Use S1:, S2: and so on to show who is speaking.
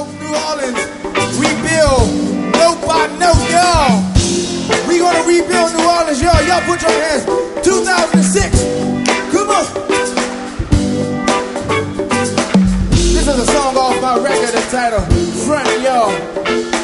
S1: New Orleans, rebuild, note by note, y'all. We gonna rebuild New Orleans, y'all. Y'all put your hands. 2006. Come on. This is a song off my record entitled Front, y'all.